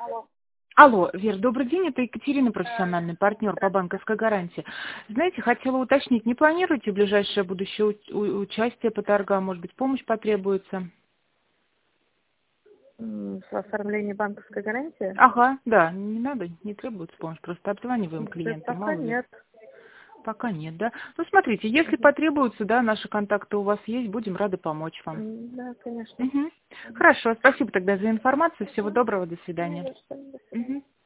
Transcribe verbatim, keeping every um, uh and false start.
Алло, Вер, добрый день, это Екатерина, профессиональный партнер по банковской гарантии. Знаете, хотела уточнить, не планируете в ближайшее будущее у- у- участие по торгам, может быть, помощь потребуется? М, В оформлении банковской гарантии? Ага, да, не надо, не требуется помощь, просто обзваниваем Да клиента, пока мало ли. нет. Пока нет, да? Ну, смотрите, если Мгм. потребуется, да, наши контакты у вас есть, будем рады помочь вам. М, Да, конечно. Мгм. Хорошо, спасибо тогда за информацию, всего Мгм. доброго, до Не свидания. за что. До свидания. Мгм.